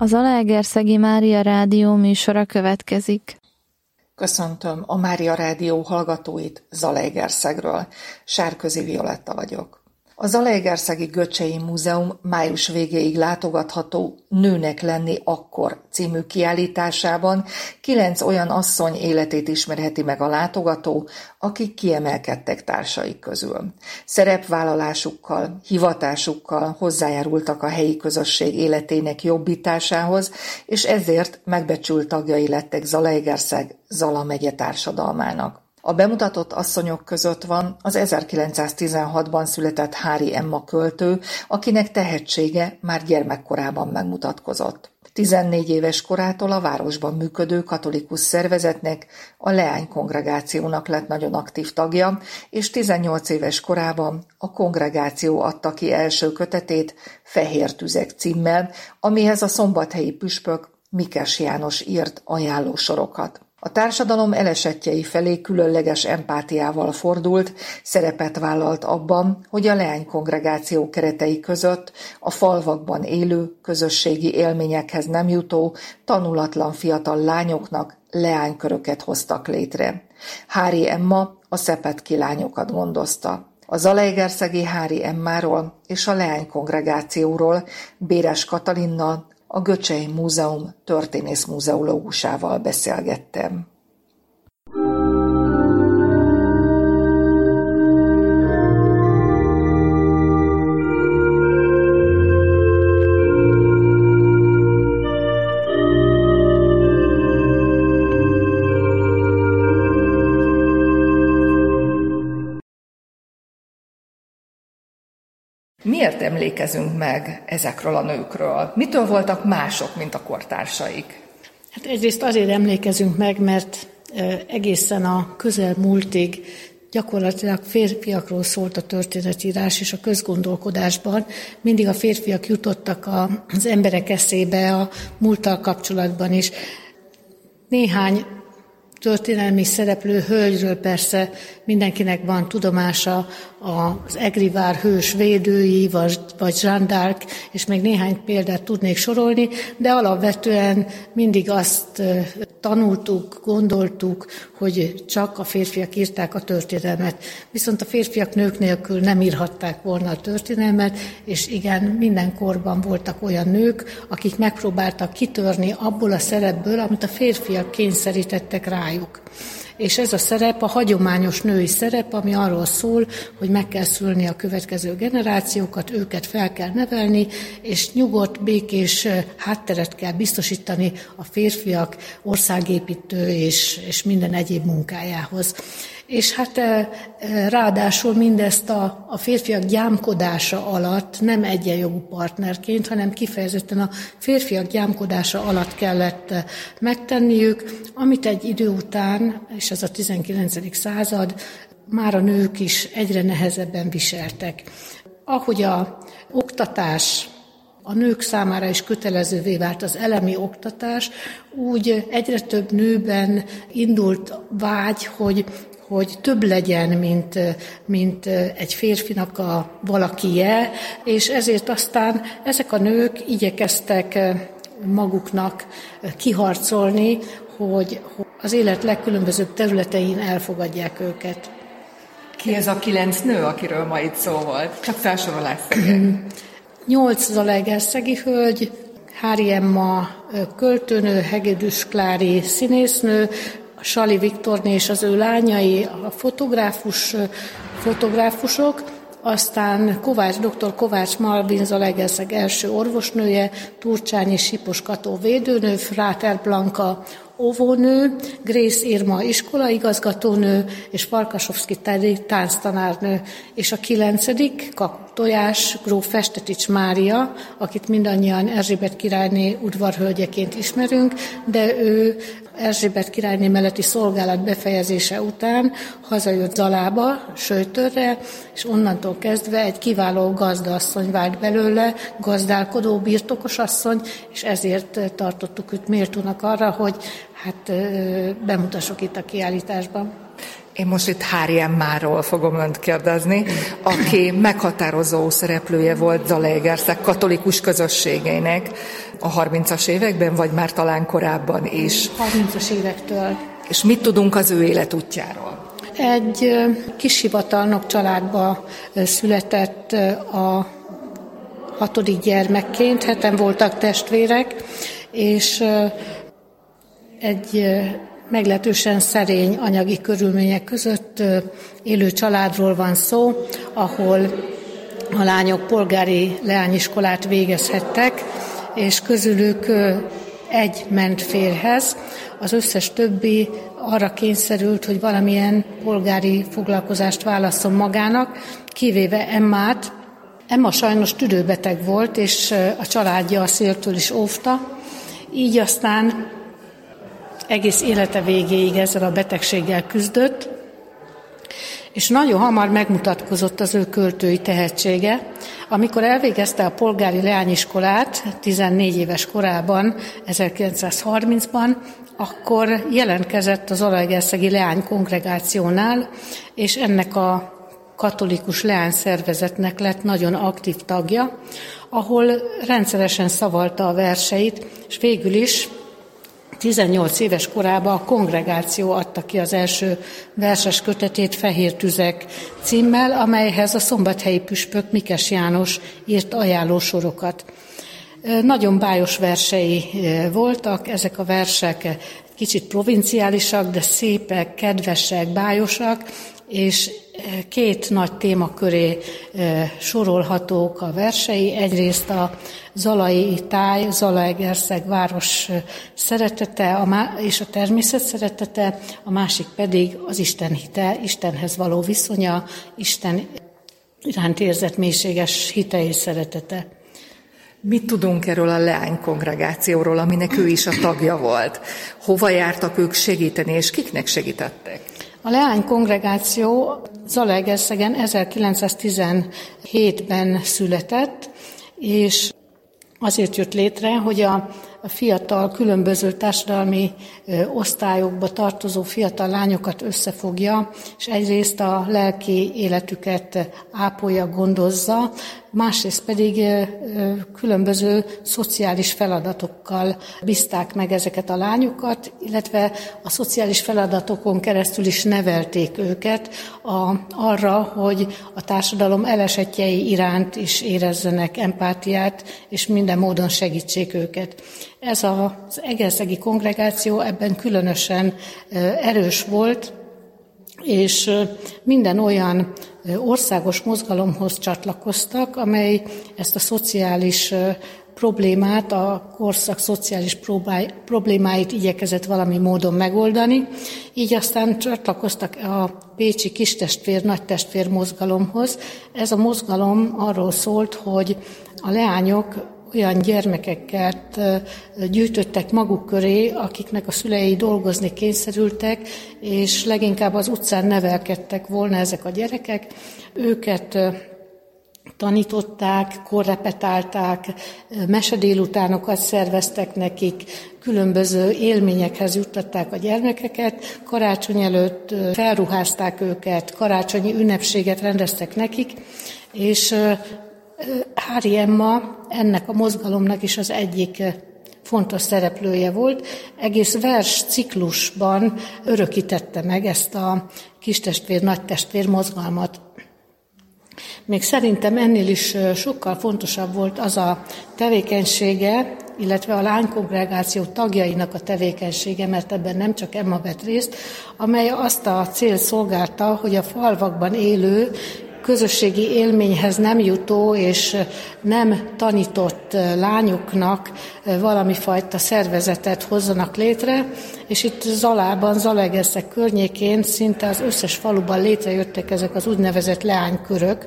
A Zalaegerszegi Mária Rádió műsora következik. Köszöntöm a Mária Rádió hallgatóit Zalaegerszegről. Sárközi Violetta vagyok. A Zalaegerszegi Göcsei Múzeum május végéig látogatható Nőnek lenni akkor című kiállításában 9 olyan asszony életét ismerheti meg a látogató, akik kiemelkedtek társaik közül. Szerepvállalásukkal, hivatásukkal hozzájárultak a helyi közösség életének jobbításához, és ezért megbecsült tagjai lettek Zalaegerszeg Zala megye társadalmának. A bemutatott asszonyok között van az 1916-ban született Hári Emma költő, akinek tehetsége már gyermekkorában megmutatkozott. 14 éves korától a városban működő katolikus szervezetnek, a Leány Kongregációnak lett nagyon aktív tagja, és 18 éves korában a kongregáció adta ki első kötetét Fehér tüzek címmel, amihez a szombathelyi püspök Mikes János írt ajánlósorokat. A társadalom elesettjei felé különleges empátiával fordult, szerepet vállalt abban, hogy a Leány Kongregáció keretei között a falvakban élő, közösségi élményekhez nem jutó, tanulatlan fiatal lányoknak leányköröket hoztak létre. Hári Emma a szepetki lányokat gondozta. A zalaegerszegi Hári Emmáról és a Leány Kongregációról Béres Katalinnal, a Göcsei Múzeum történész-muzeológusával beszélgettem. Miért emlékezünk meg ezekről a nőkről? Mitől voltak mások, mint a kortársaik? Hát egyrészt azért emlékezünk meg, mert egészen a közelmúltig gyakorlatilag férfiakról szólt a történetírás, és a közgondolkodásban mindig a férfiak jutottak az emberek eszébe a múlttal kapcsolatban is. Néhány történelmi szereplő hölgyről persze mindenkinek van tudomása, az Egrivár hős védői, vagy Jeanne d'Arc, és még néhány példát tudnék sorolni, de alapvetően mindig azt tanultuk, gondoltuk, hogy csak a férfiak írták a történelmet. Viszont a férfiak nők nélkül nem írhatták volna a történelmet, és igen, minden korban voltak olyan nők, akik megpróbáltak kitörni abból a szerepből, amit a férfiak kényszerítettek rájuk. És ez a szerep a hagyományos női szerep, ami arról szól, hogy meg kell szülni a következő generációkat, őket fel kell nevelni, és nyugodt, békés hátteret kell biztosítani a férfiak országépítő és minden egyéb munkájához. És hát ráadásul mindezt a férfiak gyámkodása alatt nem egyenjogú partnerként, hanem kifejezetten a férfiak gyámkodása alatt kellett megtenniük, amit egy idő után, és ez a 19. század, már a nők is egyre nehezebben viseltek. Ahogy a oktatás a nők számára is kötelezővé vált az elemi oktatás, úgy egyre több nőben indult vágy, hogy több legyen, mint egy férfinak a valakije, és ezért aztán ezek a nők igyekeztek maguknak kiharcolni, hogy az élet legkülönbözőbb területein elfogadják őket. Ki ez a 9 nő, akiről ma itt szó volt? Csak felsorolásszerűen. 8 zalaegerszegi hölgy, Hári Emma költőnő, Hegedűs Klári színésznő, Sali Viktorné és az ő lányai, a fotográfusok, aztán dr. Kovács Malvin Zalaegerszeg első orvosnője, Turcsányi Sipos Kató védőnő, Fráter Blanka óvónő, Grace Irma iskolaigazgatónő, és Farkasovszki Teddy tánctanárnő, és a 9. Tojás gróf Festetics Mária, akit mindannyian Erzsébet királyné udvarhölgyeként ismerünk, de ő Erzsébet királyné melletti szolgálat befejezése után hazajött Zalába, Söjtörre, és onnantól kezdve egy kiváló gazdaasszony vált belőle, gazdálkodó, birtokosasszony, és ezért tartottuk őt méltónak arra, hogy bemutassuk itt a kiállításban. Én most itt Hári Emmáról fogom önt kérdezni, aki meghatározó szereplője volt Zalaegerszeg katolikus közösségeinek a 30-as években, vagy már talán korábban is. 30-as évektől. És mit tudunk az ő életútjáról? Egy kis hivatalnok családba született a 6. gyermekként, 7-en voltak testvérek, és egy meglehetősen szerény anyagi körülmények között élő családról van szó, ahol a lányok polgári leányiskolát végezhettek, és közülük egy ment férjhez, az összes többi arra kényszerült, hogy valamilyen polgári foglalkozást válasszon magának, kivéve Emmát. Emma sajnos tüdőbeteg volt, és a családja a széltől is óvta, így aztán egész élete végéig ezzel a betegséggel küzdött, és nagyon hamar megmutatkozott az ő költői tehetsége. Amikor elvégezte a polgári leányiskolát 14 éves korában, 1930-ban, akkor jelentkezett az Zalaegerszegi Leánykongregációnál, és ennek a katolikus leányszervezetnek lett nagyon aktív tagja, ahol rendszeresen szavalta a verseit, és végül is 18 éves korában a kongregáció adta ki az első verses kötetét Fehér tüzek címmel, amelyhez a szombathelyi püspök Mikes János írt ajánlósorokat. Nagyon bájos versei voltak, ezek a versek kicsit provinciálisak, de szépek, kedvesek, bájosak, és két nagy témaköré sorolhatók a versei. Egyrészt a zalai táj, Zalaegerszeg város szeretete és a természet szeretete, a másik pedig az Isten hite, Istenhez való viszonya, Isten iránt érzett mélységes hite és szeretete. Mit tudunk erről a leánykongregációról, aminek ő is a tagja volt? Hova jártak ők segíteni, és kiknek segítettek? A leánykongregáció Zalaegerszegen 1917-ben született, és azért jött létre, hogy a fiatal, különböző társadalmi osztályokba tartozó fiatal lányokat összefogja, és egyrészt a lelki életüket ápolja, gondozza, másrészt pedig különböző szociális feladatokkal bízták meg ezeket a lányokat, illetve a szociális feladatokon keresztül is nevelték őket arra, hogy a társadalom elesettjei iránt is érezzenek empátiát, és minden módon segítsék őket. Ez az egerszegi kongregáció ebben különösen erős volt, és minden olyan országos mozgalomhoz csatlakoztak, amely ezt a szociális problémát, a korszak szociális problémáit igyekezett valami módon megoldani. Így aztán csatlakoztak a pécsi kistestvér-nagytestvér mozgalomhoz. Ez a mozgalom arról szólt, hogy a leányok olyan gyermekeket gyűjtöttek maguk köré, akiknek a szülei dolgozni kényszerültek, és leginkább az utcán nevelkedtek volna ezek a gyerekek. Őket tanították, korrepetálták, mesedélutánokat szerveztek nekik, különböző élményekhez juttatták a gyermekeket, karácsony előtt felruházták őket, karácsonyi ünnepséget rendeztek nekik, és Hári Emma ennek a mozgalomnak is az egyik fontos szereplője volt. Egész vers ciklusban örökítette meg ezt a kistestvér-nagytestvér mozgalmat. Még szerintem ennél is sokkal fontosabb volt az a tevékenysége, illetve a lánykongregáció tagjainak a tevékenysége, mert ebben nem csak Emma vett részt, amely azt a célt szolgálta, hogy a falvakban élő, közösségi élményhez nem jutó és nem tanított lányoknak valami fajta szervezetet hozzanak létre, és itt Zalában, Zalaegerszeg környékén szinte az összes faluban létrejöttek ezek az úgynevezett leánykörök,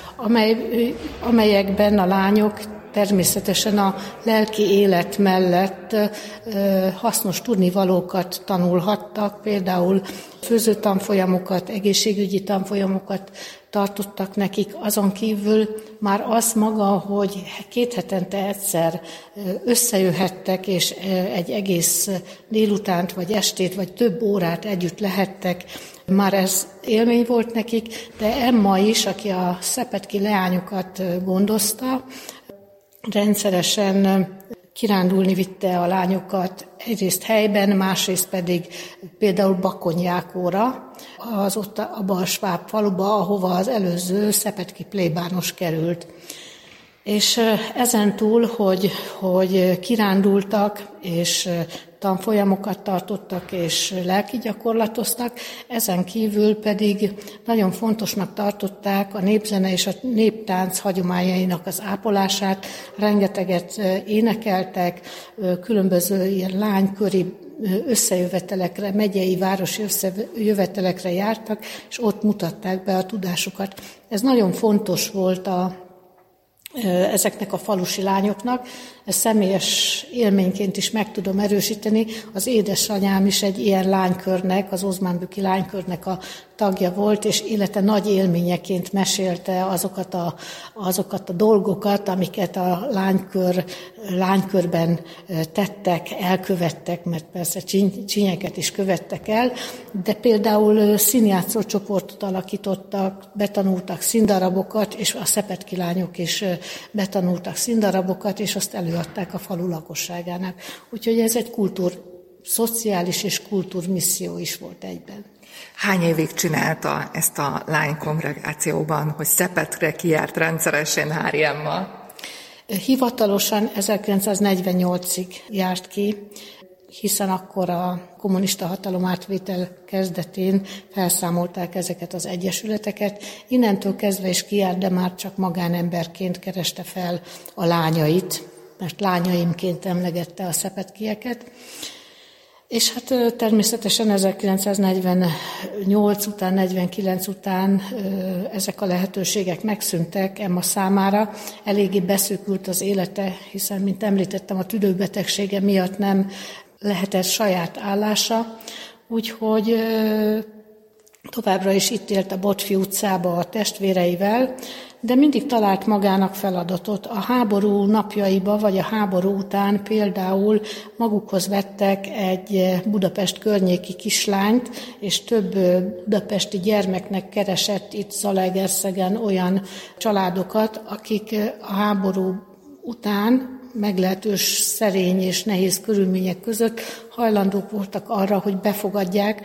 amelyekben a lányok természetesen a lelki élet mellett hasznos tudnivalókat tanulhattak, például főzőtanfolyamokat, egészségügyi tanfolyamokat tartottak nekik, azon kívül már az maga, hogy 2 hetente egyszer összejöhettek, és egy egész délutánt, vagy estét, vagy több órát együtt lehettek, már ez élmény volt nekik, de Emma is, aki a szepetki leányokat gondozta, rendszeresen kirándulni vitte a lányokat, egyrészt helyben, másrészt pedig például Bakonyjákóra, az ott abba a sváb faluba, ahova az előző szepetki plébános került. És ezen túl, hogy kirándultak, és tanfolyamokat tartottak, és lelki gyakorlatoztak, ezen kívül pedig nagyon fontosnak tartották a népzene és a néptánc hagyományainak az ápolását, rengeteget énekeltek, különböző ilyen lányköri összejövetelekre, megyei, városi összejövetelekre jártak, és ott mutatták be a tudásukat. Ez nagyon fontos volt ezeknek a falusi lányoknak. Ezt személyes élményként is meg tudom erősíteni. Az édesanyám is egy ilyen lánykörnek, az Ozmánbüki lánykörnek a tagja volt, és élete nagy élményeként mesélte azokat a dolgokat, amiket a lánykörben tettek, elkövettek, mert persze csínyeket is követtek el, de például színjátszó csoportot alakítottak, betanultak színdarabokat, és a szepetki lányok is betanultak színdarabokat, és azt előadták a falu lakosságának. Úgyhogy ez egy szociális és kultúrmisszió is volt egyben. Hány évig csinálta ezt a lánykongregációban, hogy Szepetre kijárt rendszeresen Hári Emma? Hivatalosan 1948-ig járt ki, hiszen akkor a kommunista hatalomátvétel kezdetén felszámolták ezeket az egyesületeket. Innentől kezdve is kijárt, de már csak magánemberként kereste fel a lányait, mert lányaimként emlegette a szepetkieket. És hát természetesen 1948 után, 49 után ezek a lehetőségek megszűntek Emma számára. Eléggé beszűkült az élete, hiszen, mint említettem, a tüdőbetegsége miatt nem lehetett saját állása, úgyhogy továbbra is itt élt a Botfi utcába a testvéreivel, de mindig talált magának feladatot. A háború napjaiba, vagy a háború után például magukhoz vettek egy Budapest környéki kislányt, és több budapesti gyermeknek keresett itt Zalaegerszegen olyan családokat, akik a háború után meglehetős szerény és nehéz körülmények között hajlandók voltak arra, hogy befogadják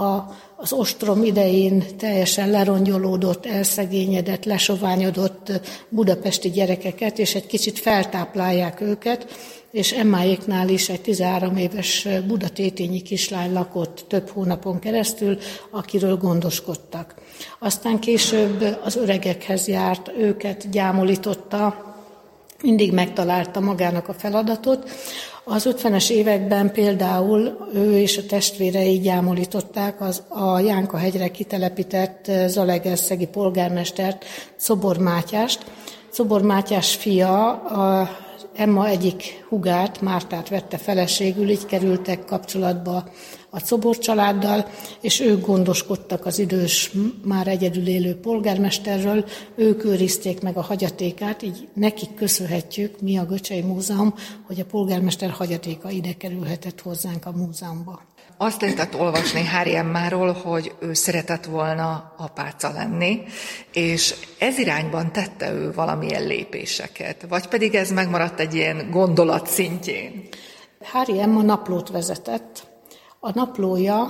az ostrom idején teljesen lerongyolódott, elszegényedett, lesoványodott budapesti gyerekeket, és egy kicsit feltáplálják őket, és Emmáéknál is egy 13 éves budatétényi kislány lakott több hónapon keresztül, akiről gondoskodtak. Aztán később az öregekhez járt, őket gyámolította, mindig megtalálta magának a feladatot. Az 50-es években például ő és a testvérei gyámolították a Jánka-hegyre kitelepített zalaegerszegi polgármestert, Czobor Mátyást. Czobor Mátyás fia Emma egyik hugát, Mártát vette feleségül, így kerültek kapcsolatba a Czobor családdal, és ők gondoskodtak az idős, már egyedül élő polgármesterről, ők őrizték meg a hagyatékát, így nekik köszönhetjük, mi a Göcsei Múzeum, hogy a polgármester hagyatéka ide kerülhetett hozzánk a múzeumba. Azt lehetett olvasni Hári Emmáról, hogy ő szeretett volna apáca lenni, és ez irányban tette ő valamilyen lépéseket, vagy pedig ez megmaradt egy ilyen gondolat szintjén? Hári Emma naplót vezetett. A naplója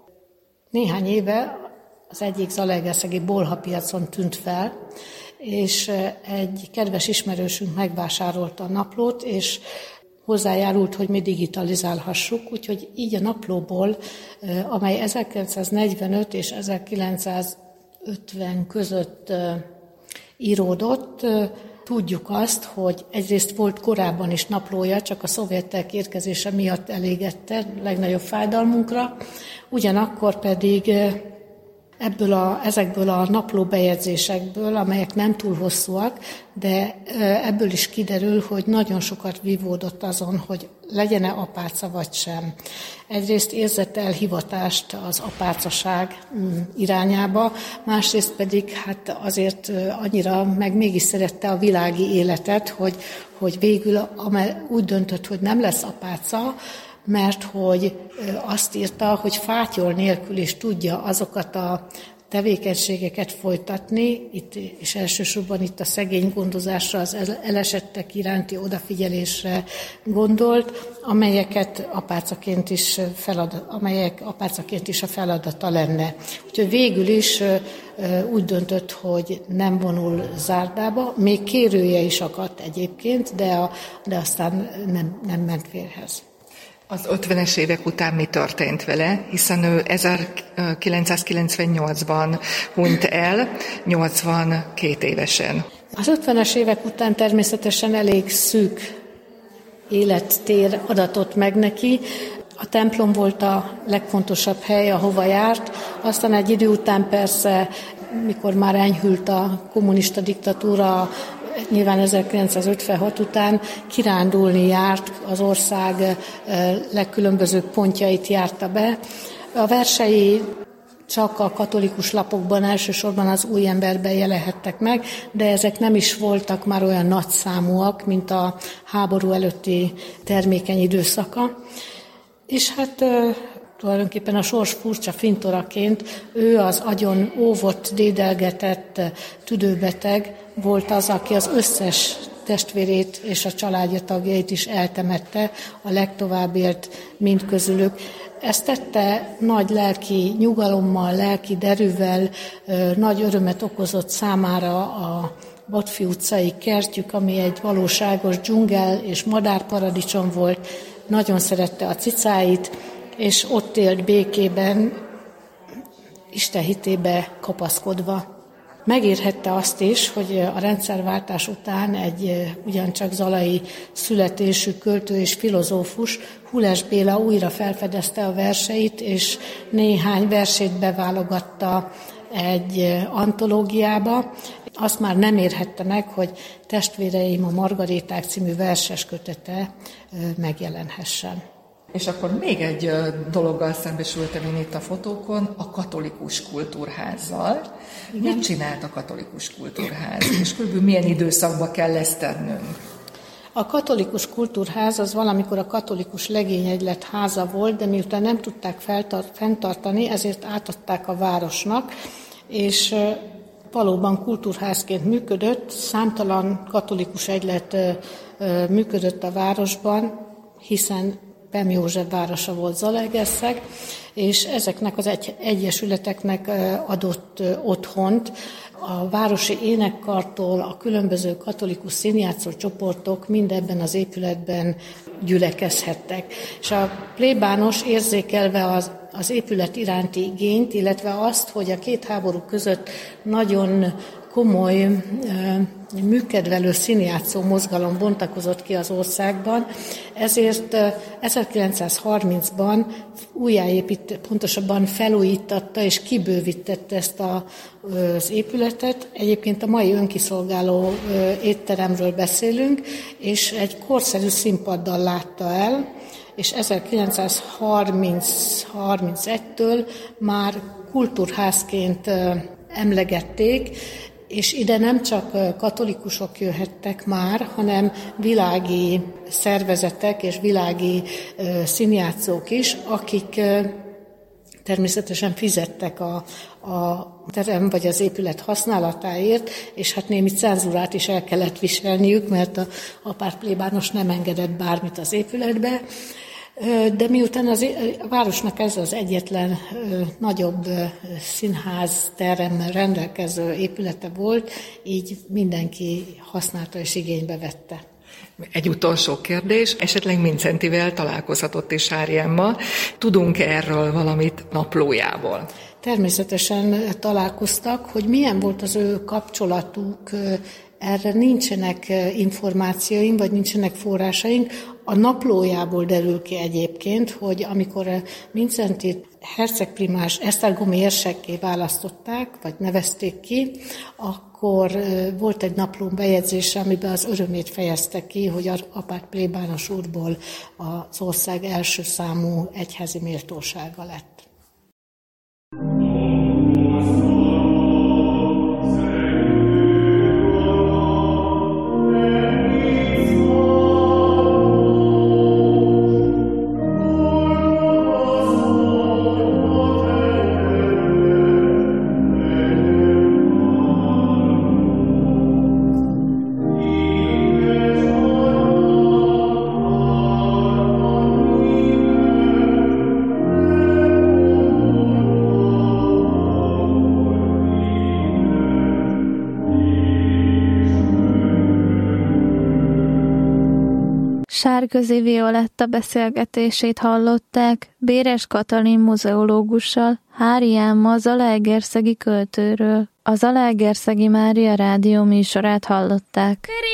néhány éve az egyik zalaegerszegi bolhapiacon tűnt fel, és egy kedves ismerősünk megvásárolta a naplót, és hozzájárult, hogy mi digitalizálhassuk, úgyhogy így a naplóból, amely 1945 és 1950 között íródott, tudjuk azt, hogy egyrészt volt korábban is naplója, csak a szovjetek érkezése miatt elégette legnagyobb fájdalmunkra, ugyanakkor pedig ezekből a naplóbejegyzésekből, amelyek nem túl hosszúak, de ebből is kiderül, hogy nagyon sokat vívódott azon, hogy legyen-e apáca vagy sem. Egyrészt érzett elhivatást az apácaság irányába, másrészt pedig hát azért annyira meg mégis szerette a világi életet, hogy végül úgy döntött, hogy nem lesz apáca, mert hogy azt írta, hogy fátyol nélkül is tudja azokat a tevékenységeket folytatni, és elsősorban itt a szegény gondozásra, az elesettek iránti odafigyelésre gondolt, amelyek apácaként is a feladata lenne. Úgyhogy végül is úgy döntött, hogy nem vonul zárdába, még kérője is akadt egyébként, de aztán nem ment férjhez. Az 50-es évek után mi történt vele, hiszen ő 1998-ban hunyt el, 82 évesen. Az 50-es évek után természetesen elég szűk élettér adatott meg neki. A templom volt a legfontosabb hely, ahova járt, aztán egy idő után persze, mikor már enyhült a kommunista diktatúra, nyilván 1956 után kirándulni járt, az ország legkülönbözőbb pontjait járta be. A versei csak a katolikus lapokban, elsősorban az Új Emberben jelenhettek meg, de ezek nem is voltak már olyan nagyszámúak, mint a háború előtti termékeny időszaka. És hát tulajdonképpen a sors furcsa fintoraként ő az agyon óvott, dédelgetett tüdőbeteg volt az, aki az összes testvérét és a családja tagjait is eltemette, a legtovább élt mind közülük. Ezt tette nagy lelki nyugalommal, lelki derűvel, nagy örömet okozott számára a Botfi utcai kertjük, ami egy valóságos dzsungel és madárparadicsom volt. Nagyon szerette a cicáit, és ott élt békében, Isten hitébe kapaszkodva. Megérhette azt is, hogy a rendszerváltás után egy ugyancsak zalai születésű költő és filozófus, Hules Béla újra felfedezte a verseit, és néhány versét beválogatta egy antológiába. Azt már nem érhette meg, hogy Testvéreim a Margaréták című verses kötete megjelenhessen. És akkor még egy dologgal szembesültem én itt a fotókon, a katolikus kultúrházzal. Igen. Mit csinált a katolikus kultúrház? És körülbelül milyen időszakban kell ezt tennünk? A katolikus kultúrház az valamikor a katolikus legényegylet háza volt, de miután nem tudták fenntartani, ezért átadták a városnak, és valóban kultúrházként működött, számtalan katolikus egylet működött a városban, hiszen Pem József városa volt Zalaegerszeg, és ezeknek az egyesületeknek adott otthont. A városi énekkartól a különböző katolikus színjátszó csoportok mind ebben az épületben gyülekezhettek. És a plébános érzékelve az épület iránti igényt, illetve azt, hogy a két háború között nagyon komoly, műkedvelő színjátszó mozgalom bontakozott ki az országban, ezért 1930-ban pontosabban felújítatta és kibővítette ezt az épületet. Egyébként a mai önkiszolgáló étteremről beszélünk, és egy korszerű színpaddal látta el, és 1931-től már kultúrházként emlegették, és ide nem csak katolikusok jöhettek már, hanem világi szervezetek és világi színjátszók is, akik természetesen fizettek a terem vagy az épület használatáért, és hát némi cenzúrát is el kellett viselniük, mert a pártplébános nem engedett bármit az épületbe. De miután a városnak ez az egyetlen nagyobb színház teremmel rendelkező épülete volt, így mindenki használta és igénybe vette. Egy utolsó kérdés, esetleg Mincentivel találkozhatott is Sári Emma. Tudunk erről valamit naplójából? Természetesen találkoztak, hogy milyen volt az ő kapcsolatuk Erre nincsenek információink, vagy nincsenek forrásaink. A naplójából derül ki egyébként, hogy amikor Mincentit hercegprimás esztergomi érsekké választották, vagy nevezték ki, akkor volt egy naplón bejegyzése, amiben az örömét fejezte ki, hogy apát plébános úrból az ország első számú egyházi méltósága lett. Sárközi Violetta beszélgetését hallották Béres Katalin muzeológussal, Hári Emma zalaegerszegi költőről. A Zalaegerszegi Mária Rádió műsorát hallották.